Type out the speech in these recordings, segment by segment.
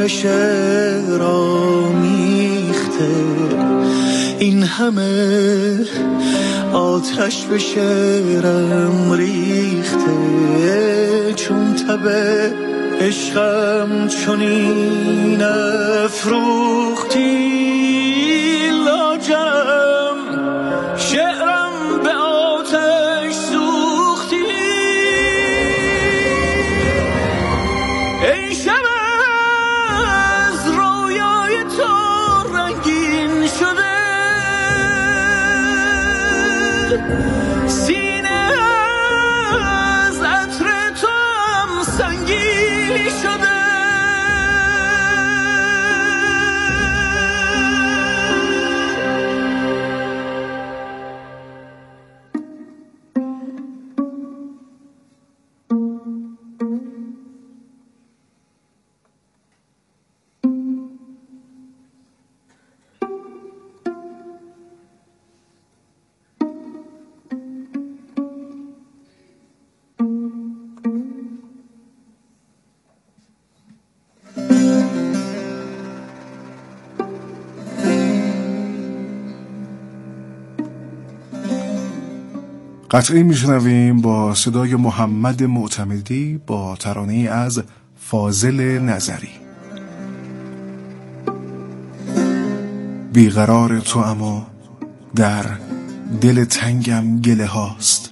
شعر آمیخته، این همه آتش به شعرم ریخته، چون تب عشقم چنین افروختی لاجرم، شعرم به آتش سوختی. ای شب از رویای تو رنگین شده، سینه از عطر تو هم سنگین شده. قطعی میشنویم با صدای محمد معتمدی با ترانه‌ای از فاضل نظری. بیقرار تو اما در دل تنگم گله هاست،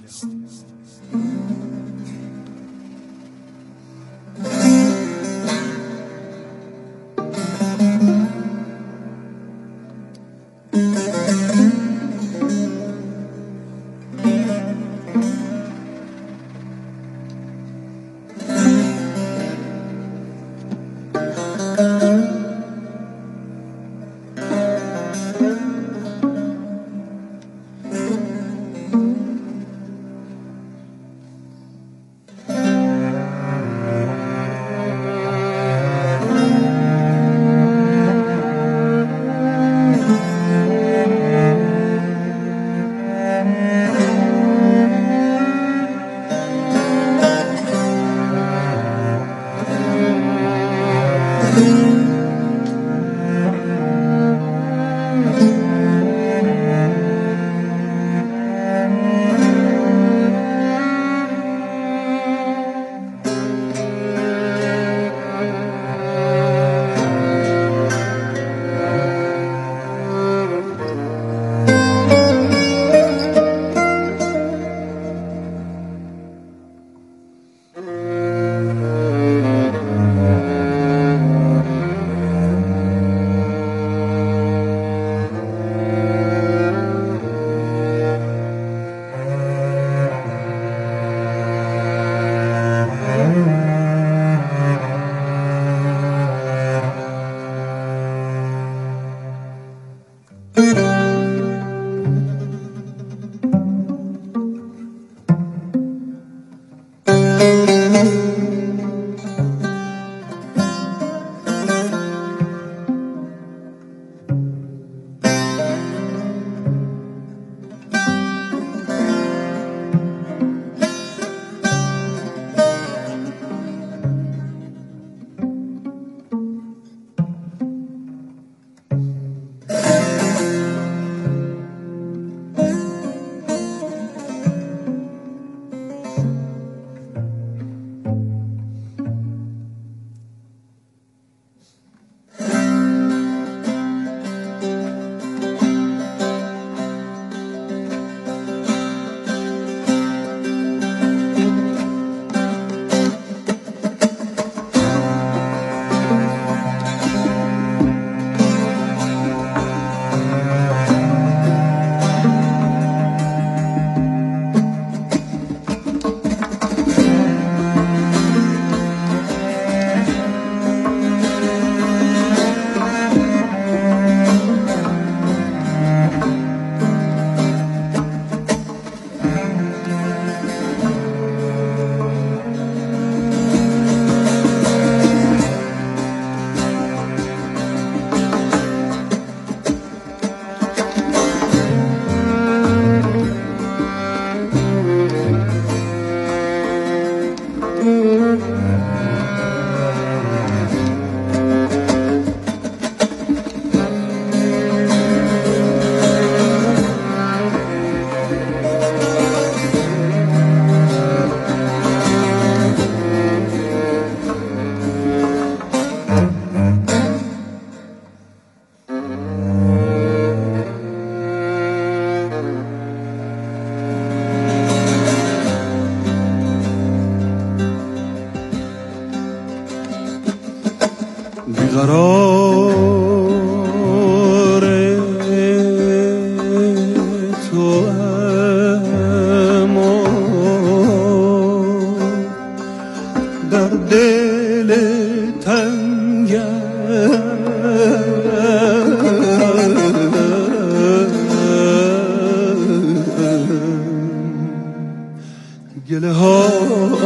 گله هاست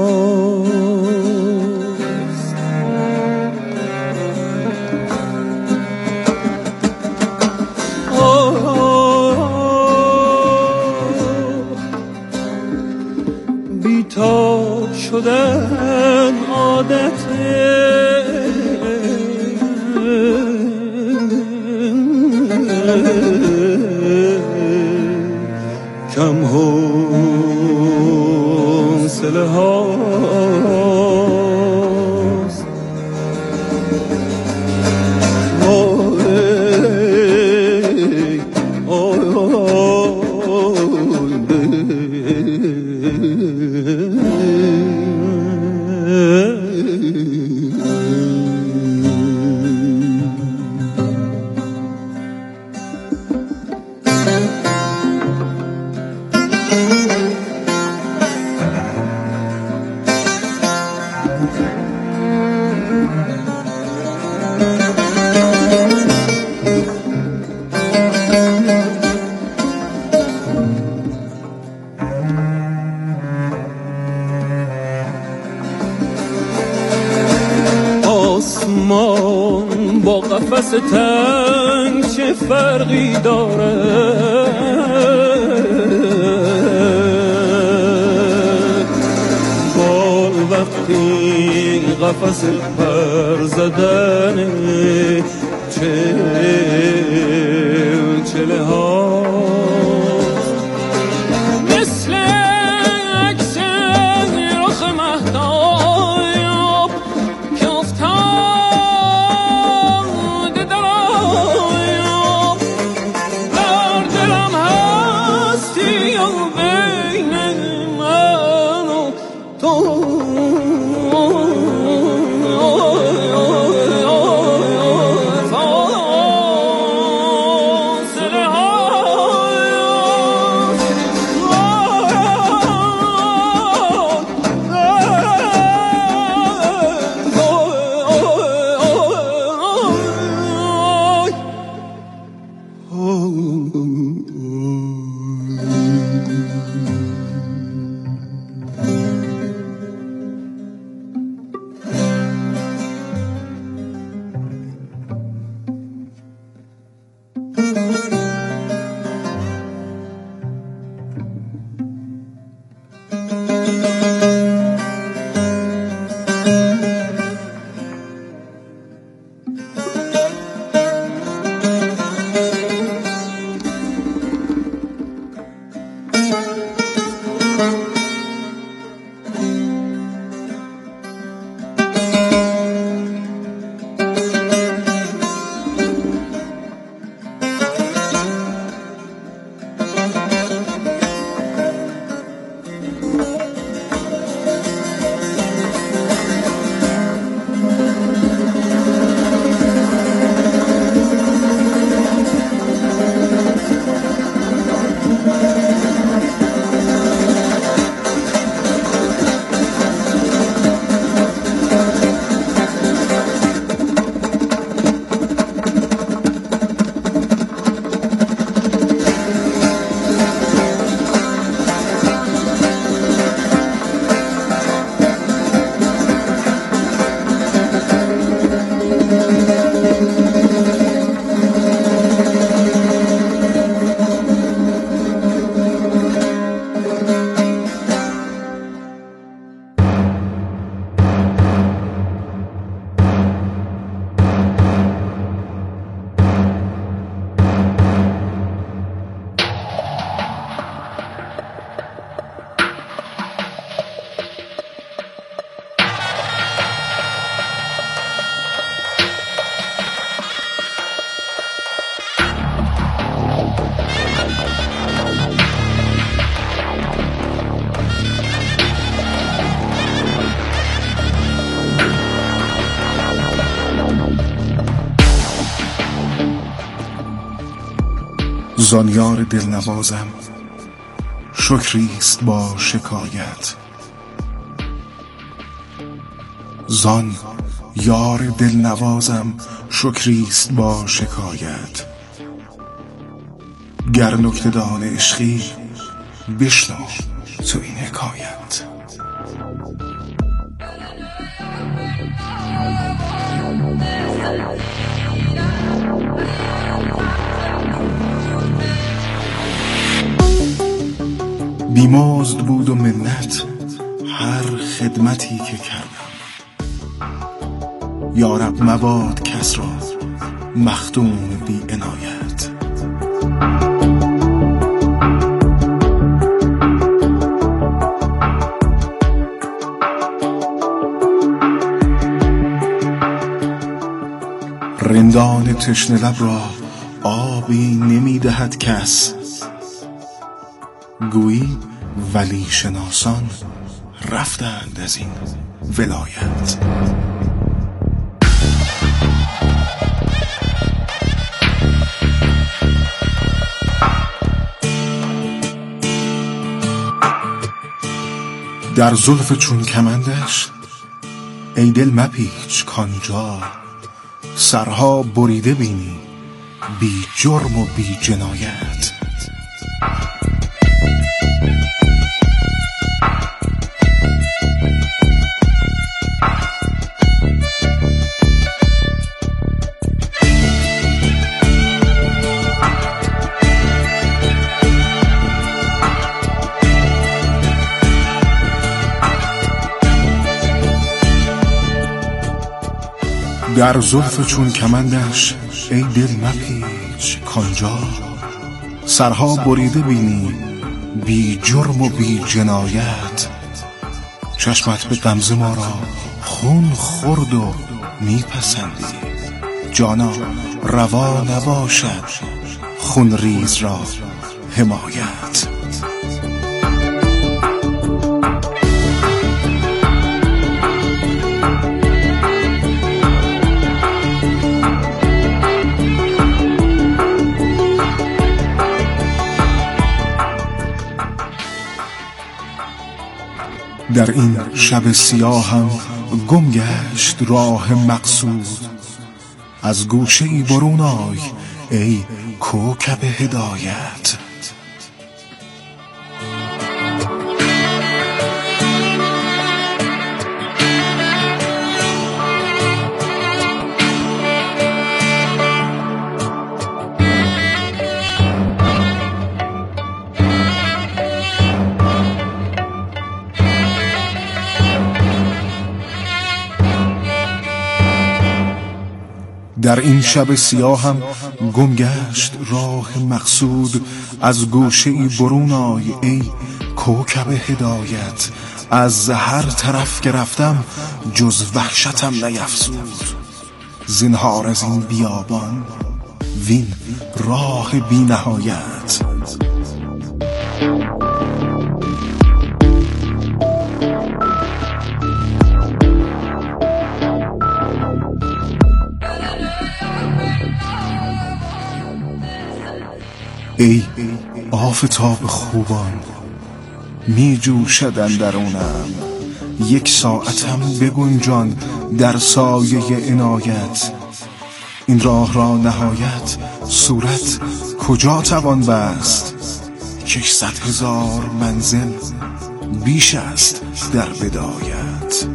بیتاب شدن عادته کم حوصله هاست آسمان با قفس تنگ چه فرقی داره بال وقتی قفس پر زدنه چله ها مثل عکس رخ مهتاب که افتاد در آیاب در دلم هستی و بین من و تو زان یار دلنوازم شکریست با شکایت. زان یار دلنوازم شکریست با شکایت. گر نکته‌دان عشقی بشنو تو این حکایت. بیمزد بود و منت هر خدمتی که کردم، یارب مباد کس را مختون بی عنایت. رندان تشنه لب را آبی نمی دهد کس، گویی ولی شناسان رفتند از این ولایت. در زلف چون کمندش ای دل مپیچ کانجا، سرها بریده بینی بی جرم و بی جنایت. در زلف چون کمندش ای دل مپیچ کانجا، سرها بریده بینی بی جرم و بی جنایت. چشمت به غمزه ما را خون خورد و میپسندی، جانا روا نباشد خون ریز را حمایت. در این شب سیاهم گم گشت راه مقصود، از گوشه ای برون آی ای کوکب هدایت. در این شب سیاهم گم گشت راه مقصود، از گوشه ای برون آی ای کوکب هدایت. از هر طرف که رفتم جز وحشتم نیفزود، زنهار از این بیابان وین راه بی نهایت. ای آفتاب خوبان می جوشد اندرونم، یک ساعتم بگنجان در سایه عنایت. این راه را نهایت صورت کجا توان بست، 600,000 منزل بیش است در بدایت.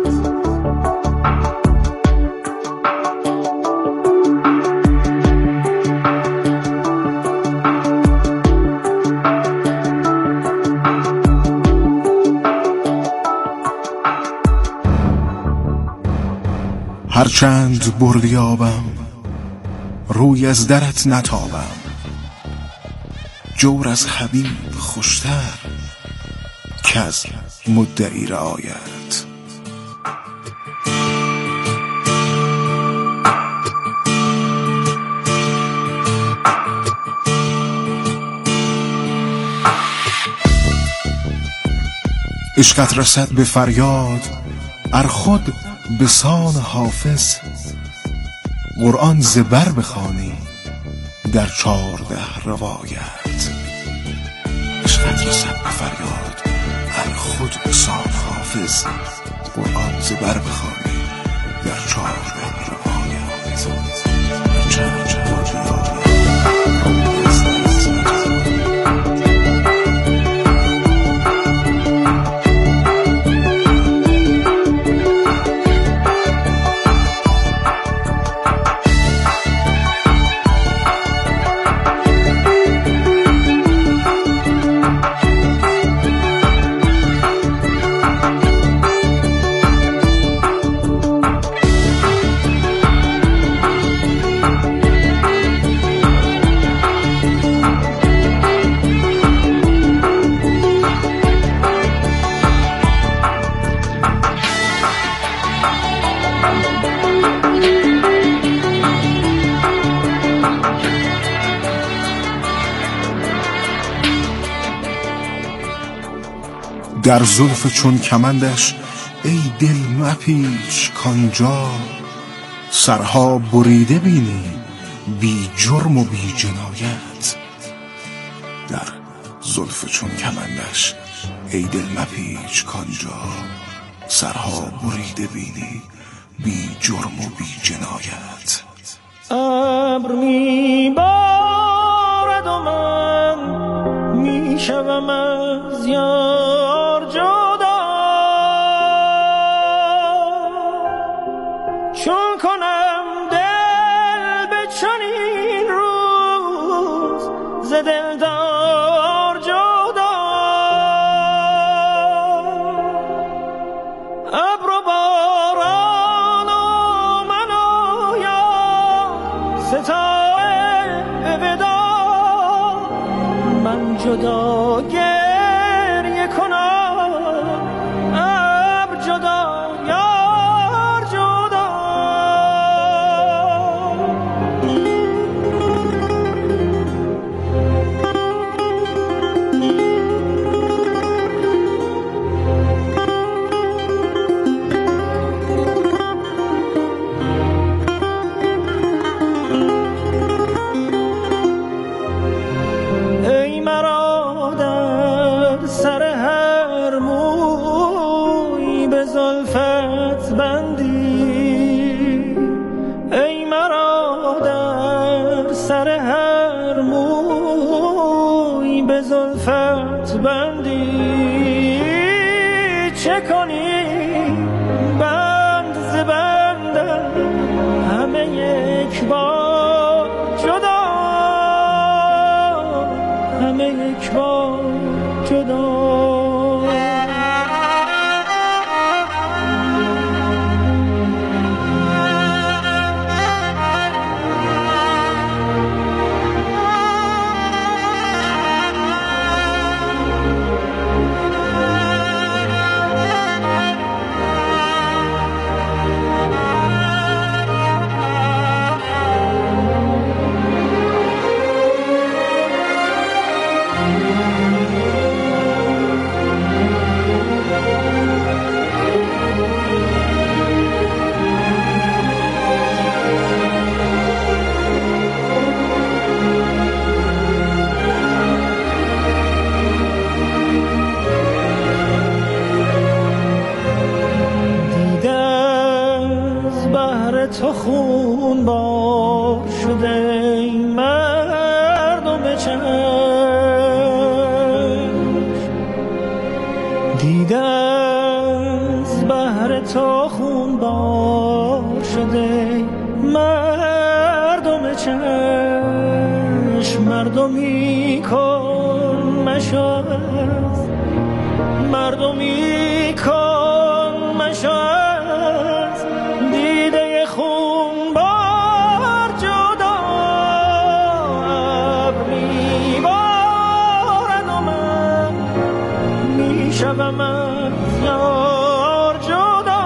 هرچند بردیابم روی از درت نتابم، جور از حبیب خوشتر که از مدعی رعایت. عشقت رسد به فریاد ار خود به سان حافظ، قرآن زبر بخوانی در 14 روایت. عشقت رسد به فریاد ار خود به سان حافظ، قرآن زبر بخوانی در 14 روایت. در زلف چون کمندش ای دل مپیچ کانجا سرها بریده بینی بی جرم و بی جنایت. در زلف چون کمندش ای دل مپیچ کانجا سرها بریده بینی بی جرم و بی جنایت. ابر میبارد و من میشوم از یار جدا، چون کنم دل به چنین روز ز دلدار جدا. ابر و باران و من و یار ستاره به ودا، من جدا گریه کنم ابر جدا یار جدا. ای مرا در سر هر موی به زلفت بندی، ای مرا در سر هر موی به زلفت بندی، چه کنی بند ز بندم همه یک بار جدا، همه یک بار جدا. تو خون بار شده ای مردم چشم، دیده از بهر تو خون بار شده ای مردم چشم. مردمی کن مشو، مردمی کن مشو دیده خون بار جدا. ابر میبارد و من میشوم از یار جدا،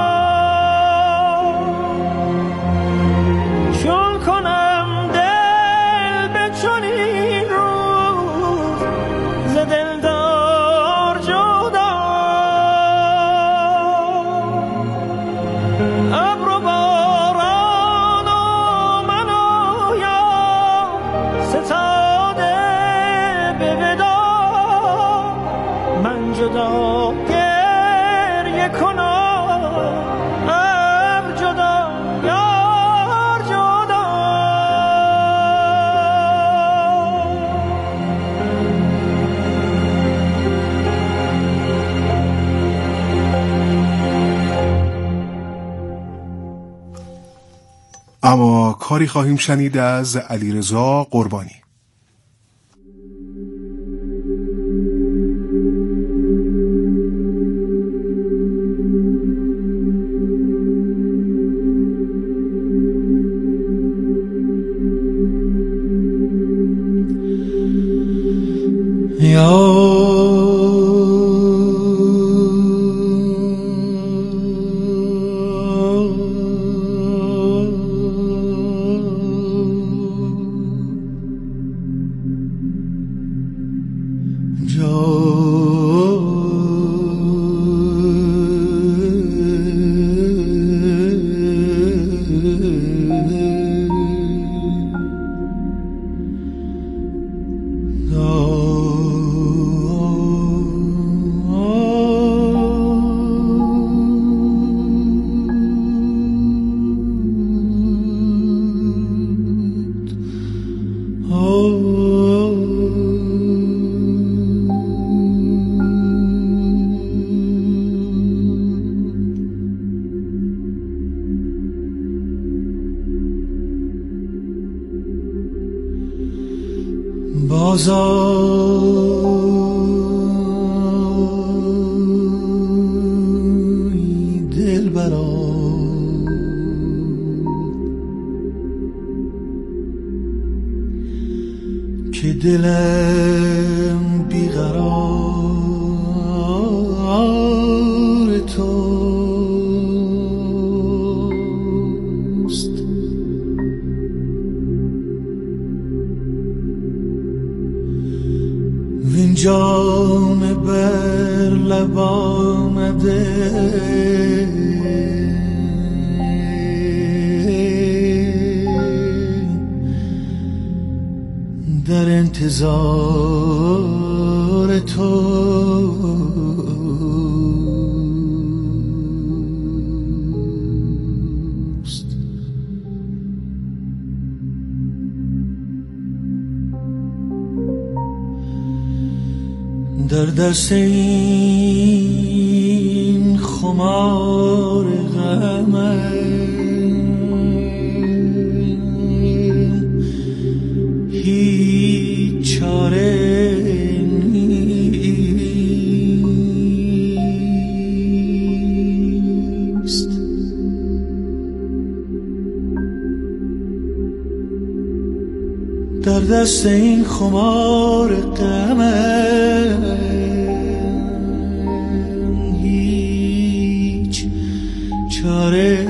چون کنم دل به چنین روز ز دلدار جدا. ابر و باران و من و یار ستاده به ودا، من جدا گریه کنم ابر جدا یار جدا. اما کاری خواهیم شنید از علیرضا قربانی. بازای دلبرا که دلم بیقرار توست. وین جام بر لب آمده در انتظار توست. در دست این خمار غمم هیچ چاره نیست. در دست این خمار غمم هیچ چاره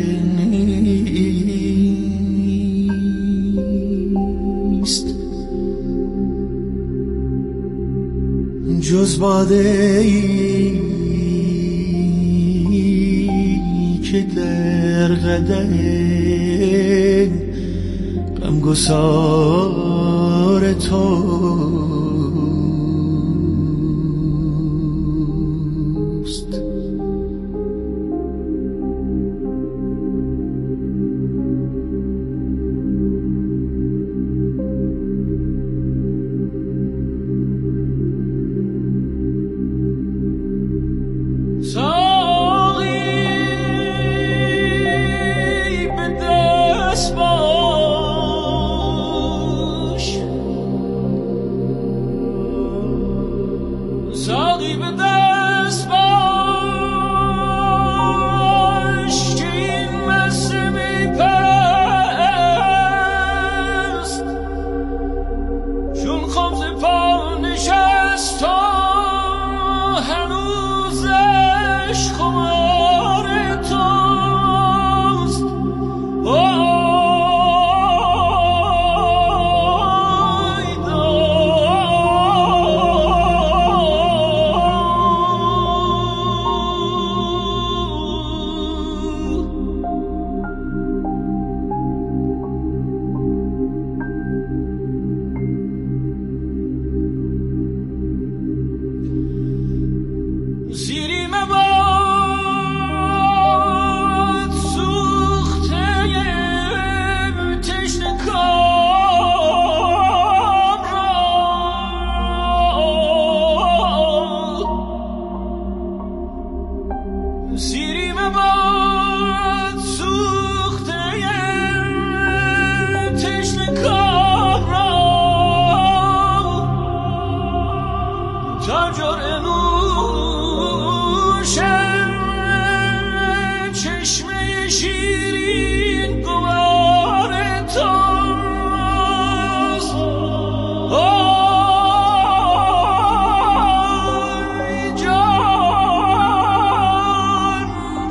نیست جز باده ای که در قدح غمگسار توست. ساقی به دست باش که این مست می پرست چون خبز پا نشست تا هنوزش خمار توست. زیری مباد سوخته تشنه کام را زیری مباد سوخته تشنه کام را تا جرعه چشمه شیرین گوار توست. آی جان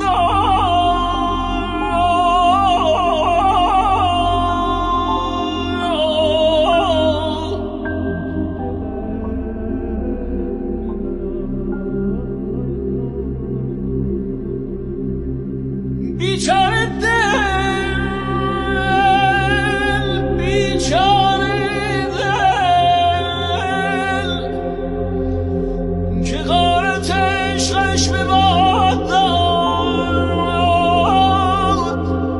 بیچاره دل بیچاره دل که غارت عشقش به باد داد.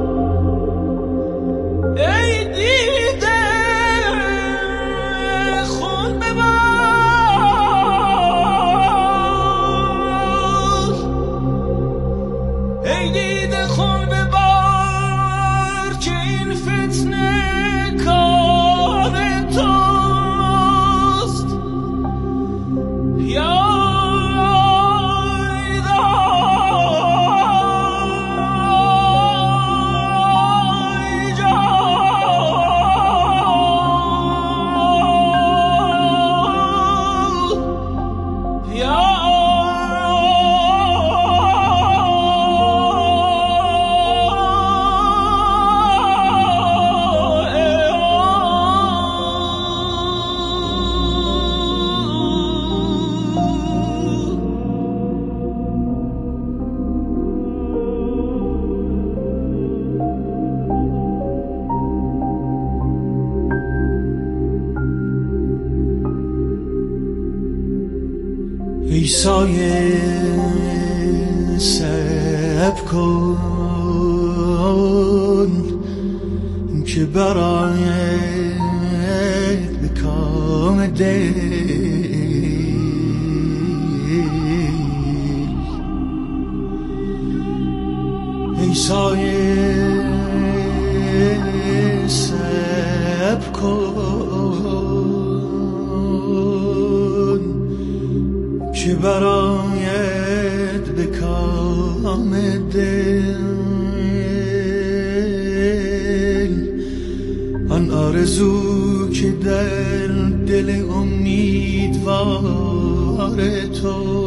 ای دیده خون ببار ای دیده خون ببار که این فتنه کار توست. ای سایه صبر کن که براید به کام دل. ای سایه صبر کن که برایت به کام دل. آن آرزو که در دل امیدوار تو